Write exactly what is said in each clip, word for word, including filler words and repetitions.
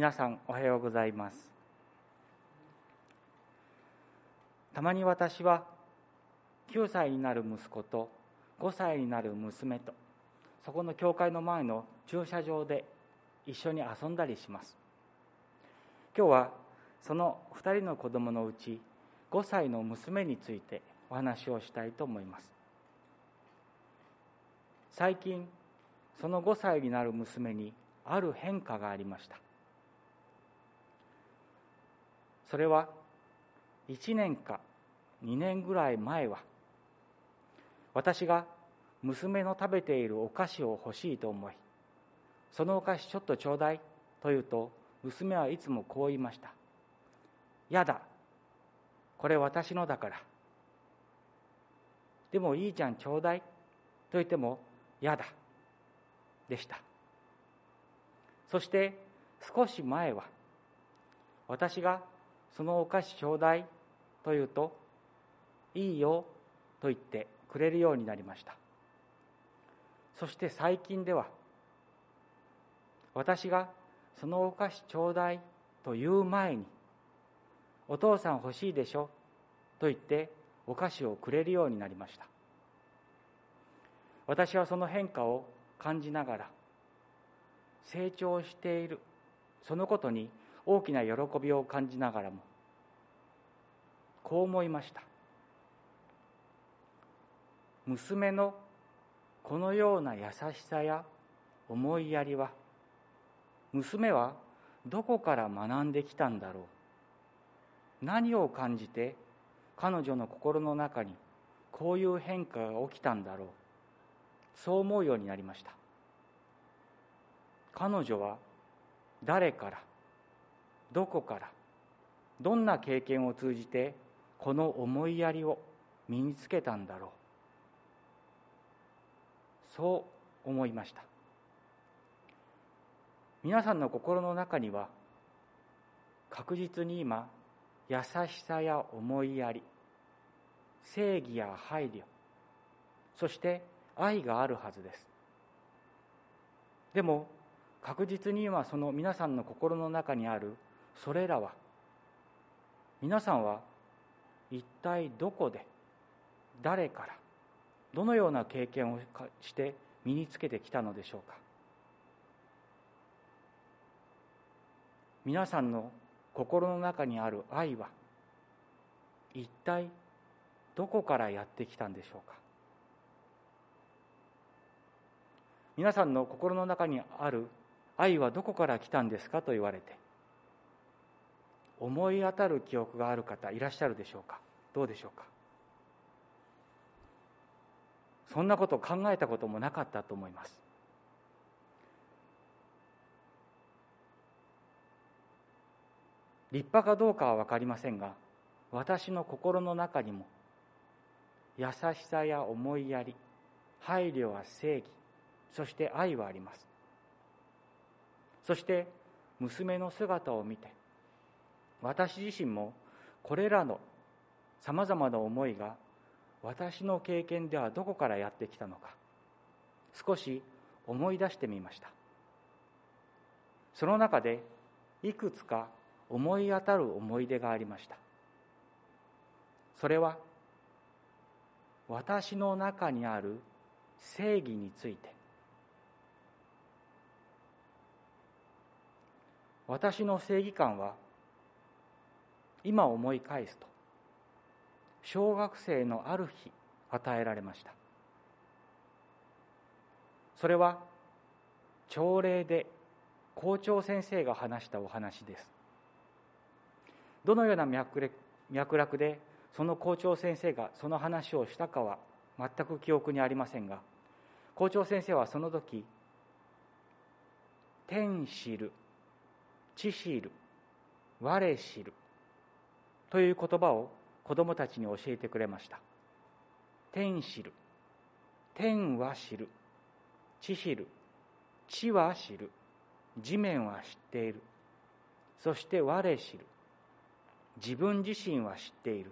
皆さんおはようございます。たまに私はきゅうさいになる息子とごさいになる娘とそこの教会の前の駐車場で一緒に遊んだりします。今日はそのふたりの子供のうちごさいの娘についてお話をしたいと思います。最近そのごさいになる娘にある変化がありました。それはいちねんかにねんぐらい前は、私が娘の食べているお菓子を欲しいと思い、そのお菓子ちょっとちょうだいと言うと、娘はいつもこう言いました。やだ、これ私のだから。でもいいじゃんちょうだいと言ってもやだでした。そして少し前は、私がそのお菓子ちょうだいと言うと、いいよと言ってくれるようになりました。そして最近では、私がそのお菓子ちょうだいと言う前に、お父さん欲しいでしょと言ってお菓子をくれるようになりました。私はその変化を感じながら、成長しているそのことに大きな喜びを感じながらも、こう思いました。娘のこのような優しさや思いやりは、娘はどこから学んできたんだろう。何を感じて彼女の心の中にこういう変化が起きたんだろう。そう思うようになりました。彼女は誰から、どこから、どんな経験を通じてこの思いやりを身につけたんだろう。そう思いました。皆さんの心の中には、確実に今、優しさや思いやり、正義や配慮、そして愛があるはずです。でも、確実に今その皆さんの心の中にあるそれらは、皆さんは一体どこで、誰から、どのような経験をして身につけてきたのでしょうか。皆さんの心の中にある愛は、一体どこからやってきたんでしょうか。皆さんの心の中にある愛はどこから来たんですかと言われて、思い当たる記憶がある方いらっしゃるでしょうか。どうでしょうか。そんなことを考えたこともなかったと思います。立派かどうかは分かりませんが、私の心の中にも優しさや思いやり、配慮は正義、そして愛はあります。そして娘の姿を見て、私自身もこれらのさまざまな思いが私の経験ではどこからやってきたのか、少し思い出してみました。その中でいくつか思い当たる思い出がありました。それは私の中にある正義について、私の正義感は今思い返すと、小学生のある日与えられました。それは朝礼で校長先生が話したお話です。どのような脈絡、脈絡でその校長先生がその話をしたかは全く記憶にありませんが、校長先生はその時、天知る、地知る、我知るという言葉を子どもたちに教えてくれました。天知る、天は知る、地知る、地は知る、地面は知っている、そして我知る、自分自身は知っている。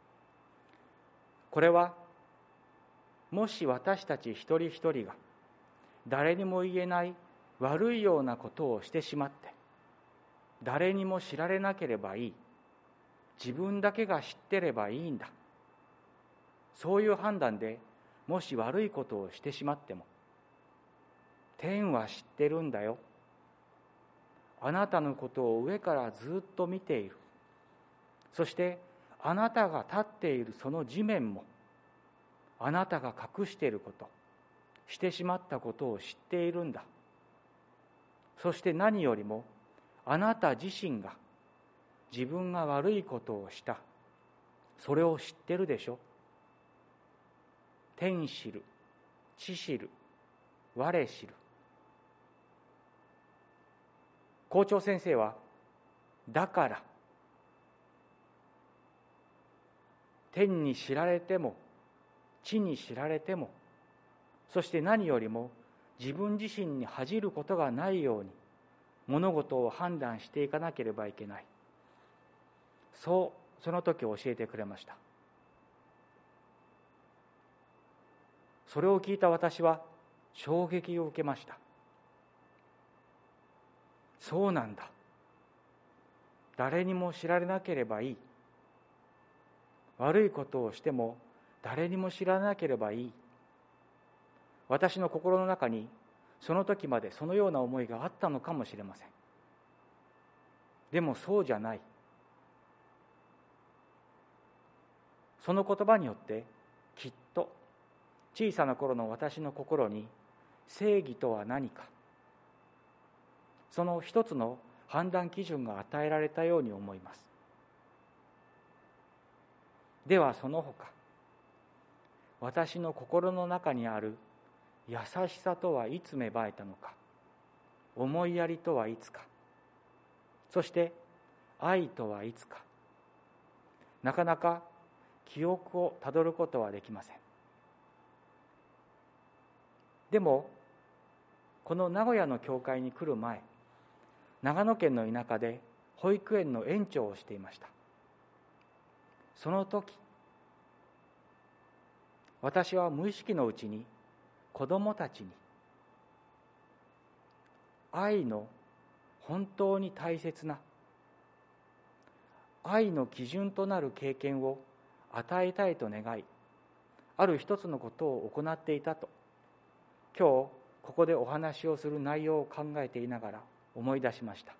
これはもし私たち一人一人が誰にも言えない悪いようなことをしてしまって、 誰にも知られなければいい、自分だけが知ってればいいんだ、そういう判断でもし悪いことをしてしまっても、天は知ってるんだよ、あなたのことを上からずっと見ている、そしてあなたが立っているその地面もあなたが隠していること、してしまったことを知っているんだ。そして何よりもあなた自身が自分が悪いことをした、それを知ってるでしょ。天知る、地知る、我知る。校長先生は、だから天に知られても地に知られても、そして何よりも自分自身に恥じることがないように物事を判断していかなければいけない、そうその時教えてくれました。それを聞いた私は衝撃を受けました。そうなんだ、誰にも知られなければいい、悪いことをしても誰にも知らなければいい。私の心の中にその時までそのような思いがあったのかもしれません。でもそうじゃない。その言葉によってきっと小さな頃の私の心に正義とは何か、その一つの判断基準が与えられたように思います。ではその他、私の心の中にある優しさとはいつ芽生えたのか、思いやりとはいつか、そして愛とはいつか、なかなか記憶をたどることはできません。でもこの名古屋の教会に来る前、長野県の田舎で保育園の園長をしていました。その時、私は無意識のうちに子どもたちに愛の本当に大切な愛の基準となる経験を与えたいと願い、ある一つのことを行っていたと、今日ここでお話をする内容を考えていながら思い出しました。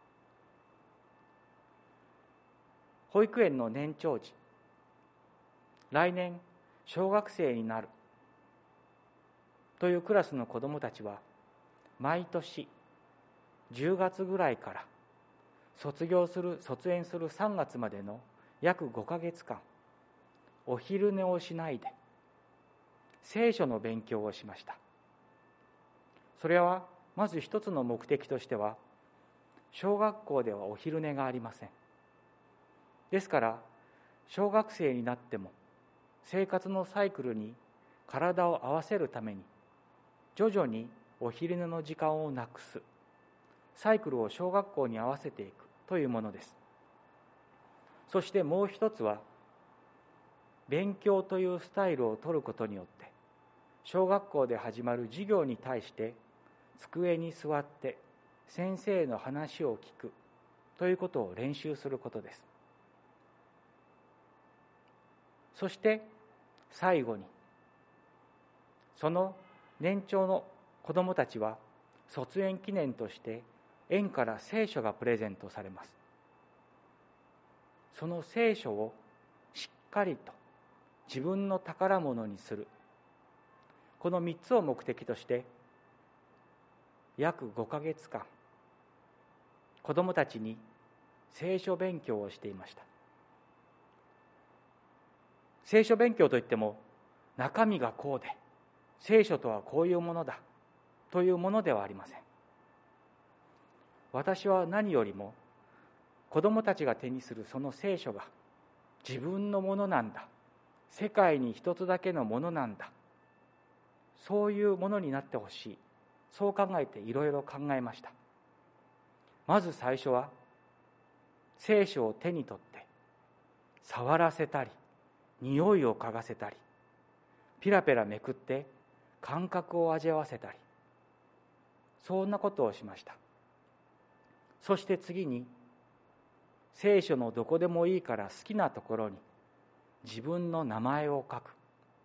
保育園の年長児、来年小学生になるというクラスの子どもたちは、毎年じゅうがつぐらいから卒業する卒園するさんがつまでの約ごかげつかん、お昼寝をしないで聖書の勉強をしました。それはまず一つの目的としては、小学校ではお昼寝がありません。ですから小学生になっても生活のサイクルに体を合わせるために、徐々にお昼寝の時間をなくすサイクルを小学校に合わせていくというものです。そしてもう一つは、勉強というスタイルを取ることによって、小学校で始まる授業に対して机に座って先生の話を聞くということを練習することです。そして最後に、その年長の子どもたちは卒園記念として園から聖書がプレゼントされます。その聖書をしっかりと自分の宝物にする、このみっつを目的として約ごかげつかん、子どもたちに聖書勉強をしていました。聖書勉強といっても、中身がこうで聖書とはこういうものだというものではありません。私は何よりも子どもたちが手にするその聖書が自分のものなんだ、世界に一つだけのものなんだ、そういうものになってほしい、そう考えていろいろ考えました。まず最初は聖書を手に取って触らせたり、匂いを嗅がせたり、ピラペラめくって感覚を味わわせたり、そんなことをしました。 そして次に、聖書のどこでもいいから好きなところに自分の名前を書く。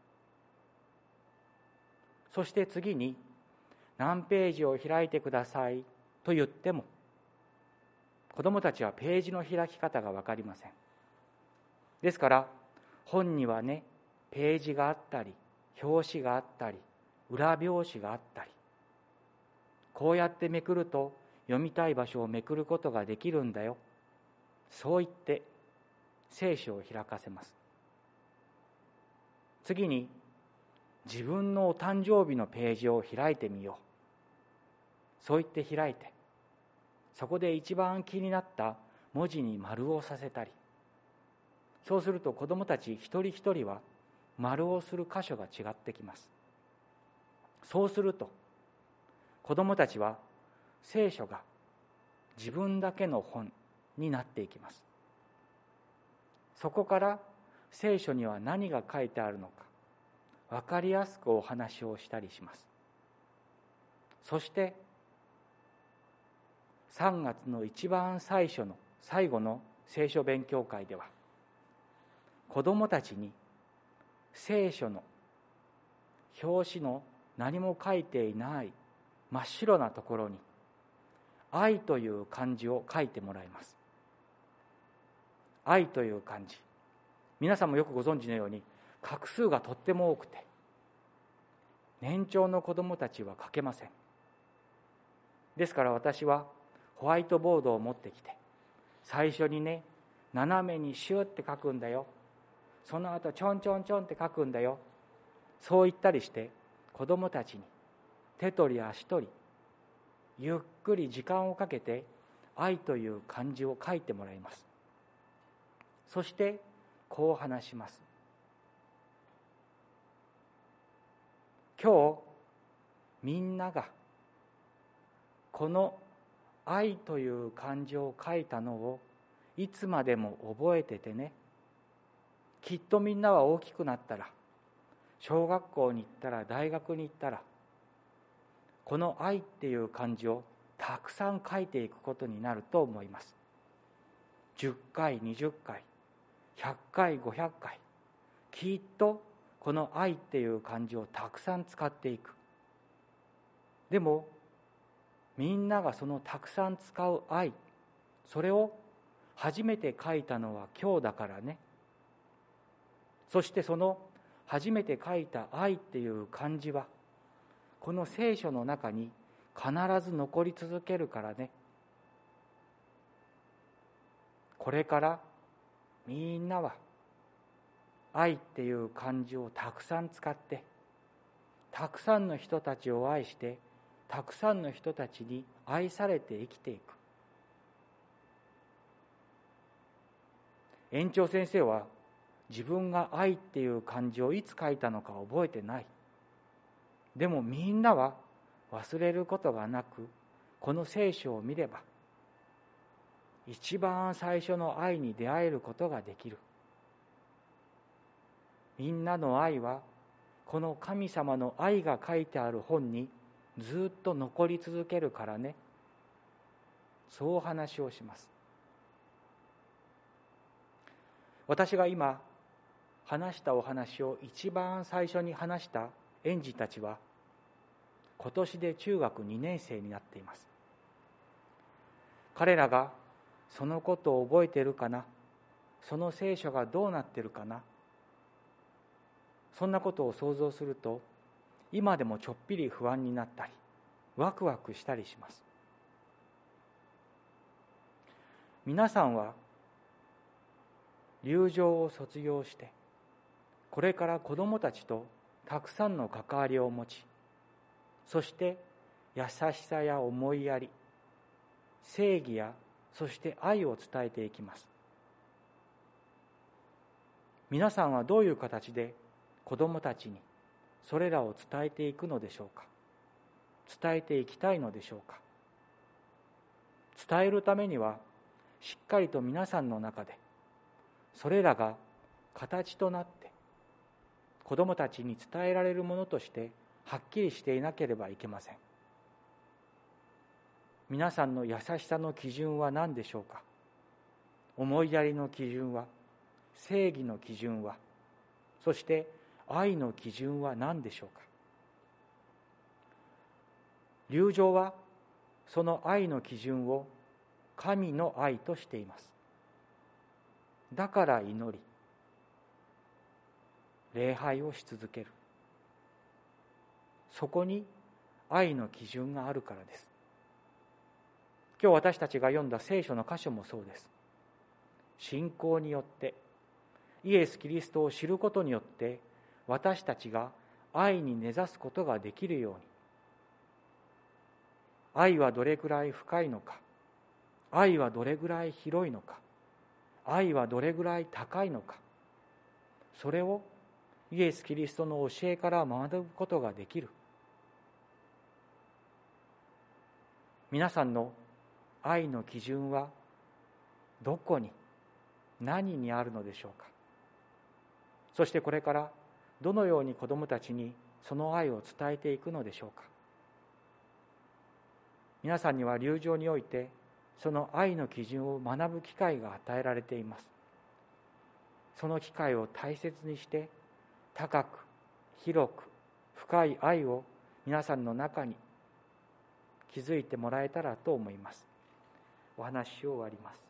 そして次に、何ページを開いてくださいと言っても、子どもたちはページの開き方が分かりません。ですから本にはね、ページがあったり、表紙があったり、裏表紙があったり、こうやってめくると読みたい場所をめくることができるんだよ、そう言って聖書を開かせます。次に、自分のお誕生日のページを開いてみよう、そう言って開いて、そこで一番気になった文字に丸をさせたり、そうすると子どもたち一人一人は丸をする箇所が違ってきます。そうすると子どもたちは聖書が自分だけの本になっていきます。そこから聖書には何が書いてあるのか分かりやすくお話をしたりします。そしてさんがつの一番最初の最後の聖書勉強会では、子どもたちに聖書の表紙の何も書いていない真っ白なところに愛という漢字を書いてもらいます。愛という漢字、皆さんもよくご存知のように画数がとっても多くて、年長の子どもたちは書けません。ですから私はホワイトボードを持ってきて、最初にね、斜めにシューって書くんだよ、その後ちょんちょんちょんって書くんだよ、そう言ったりして子どもたちに手取り足取りゆっくり時間をかけて愛という漢字を書いてもらいます。そしてこう話します。今日みんながこの愛という漢字を書いたのをいつまでも覚えててね。きっとみんなは大きくなったら、小学校に行ったら、大学に行ったら、この愛っていう漢字をたくさん書いていくことになると思います。じゅっかい、にじゅっかい、ひゃっかい、ごひゃっかい、きっとこの愛っていう漢字をたくさん使っていく。でもみんながそのたくさん使う愛、それを初めて書いたのは今日だからね。そしてその初めて書いた愛っていう漢字はこの聖書の中に必ず残り続けるからね。これからみんなは愛っていう漢字をたくさん使って、たくさんの人たちを愛して、たくさんの人たちに愛されて生きていく。園長先生は自分が愛っていう漢字をいつ書いたのか覚えてない。でもみんなは忘れることがなく、この聖書を見れば一番最初の愛に出会えることができる。みんなの愛はこの神様の愛が書いてある本にずっと残り続けるからね。そう話をします。私が今話したお話を一番最初に話した園児たちは今年で中学にねん生になっています。彼らがそのことを覚えているかな、その聖書がどうなっているかな、そんなことを想像すると今でもちょっぴり不安になったりワクワクしたりします。皆さんは流上を卒業してこれから子どもたちとたくさんの関わりを持ち、そして優しさや思いやり、正義やそして愛を伝えていきます。皆さんはどういう形で子どもたちにそれらを伝えていくのでしょうか。伝えていきたいのでしょうか。伝えるためにはしっかりと皆さんの中でそれらが形となって子どもたちに伝えられるものとしてはっきりしていなければいけません。 皆さんの優しさの基準は何でしょうか。思いやりの基準は、正義の基準は、そして愛の基準は何でしょうか。流浄はその愛の基準を神の愛としています。だから祈り、礼拝をし続ける。そこに愛の基準があるからです。今日私たちが読んだ聖書の箇所もそうです。信仰によってイエス・キリストを知ることによって私たちが愛に根ざすことができるように、愛はどれくらい深いのか、愛はどれぐらい広いのか、愛はどれぐらい高いのか、それをイエス・キリストの教えから学ぶことができる。皆さんの愛の基準はどこに、何にあるのでしょうか。そしてこれからどのように子どもたちにその愛を伝えていくのでしょうか。皆さんには流浄においてその愛の基準を学ぶ機会が与えられています。その機会を大切にして高く広く深い愛を皆さんの中に築いてもらえたらと思います。お話を終わります。